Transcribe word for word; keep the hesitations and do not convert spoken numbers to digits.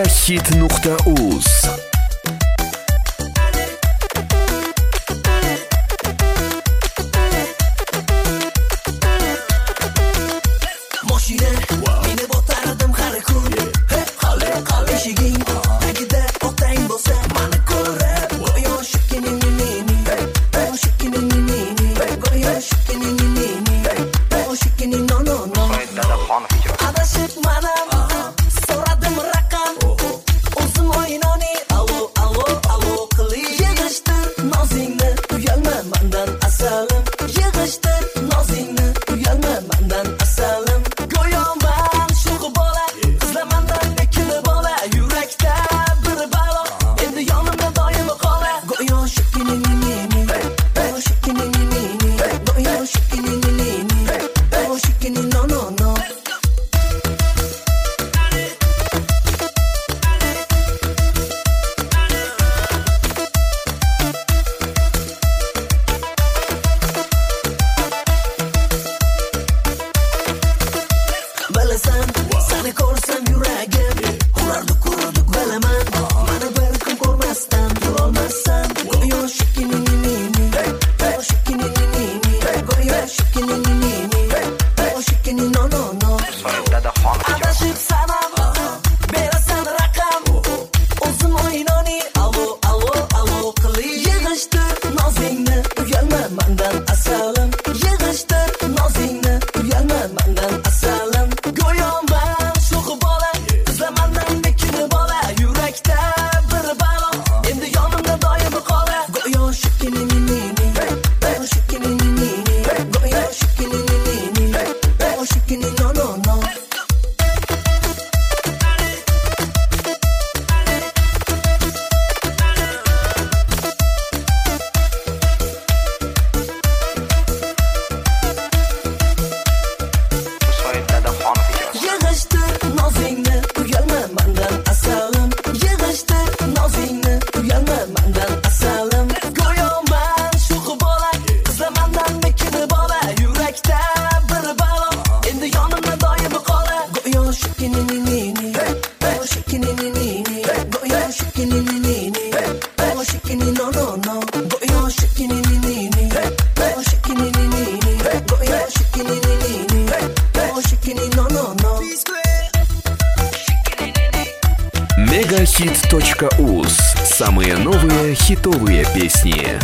megahit nuqta uz. Mashina meni botardim har kun. Qale qale eshiging tagida otang bo'lsa meni ko'rib go'yo shikinini shikinini go'yo shikinini shikinini no no no adashib manam so'radim raqam o'zim o'ynoni alo alo alo qilib yig'ishtir nozingni uyalma mendan asalim yig'ishtir nozingni uyalma mendan asalim go'yo men sho'x bola qizlar mendan lekin bola yurakda bir balo endi yonimda doim qola go'yo shikinini go'yo shikinini go'yo shikinini go'yo shikinini no no no bilasan seni ko'rsam yuragim urardi qurdi bilaman meni bir kun ko'rmasdan turolmasam go'yo shikinini go'yo shikinini go'yo shikinini go'yo shikinini no no no adashib sanam berasan raqam o'zim o'ynoni alo alo alo qilib yig'ishtir nozingni uyalma mendan asalim yig'ishtir nozingni uyalma mendan asalim go'yo men sho'x bola qizlar mendan lekin bola yurakda bir balo endi yonimda doim qola go'yo shikinini go'yo shikinini go'yo shikinini go'yo shikinini no no no yig'ishtir nozingni uyalma mendan asalim yig'ishtir nozingni uyalma mendan asalim go'yo men sho'x bola qizlar mendan lekin bola yurakda bir balo endi yonimda doim qola go'yo shikinini go'yo shikinini go'yo shikinini go'yo shikinini no no no go'yo shikinini go'yo shikinini go'yo shikinini go'yo shikinini no no no megahit точка уз. Самые новые хитовые песни.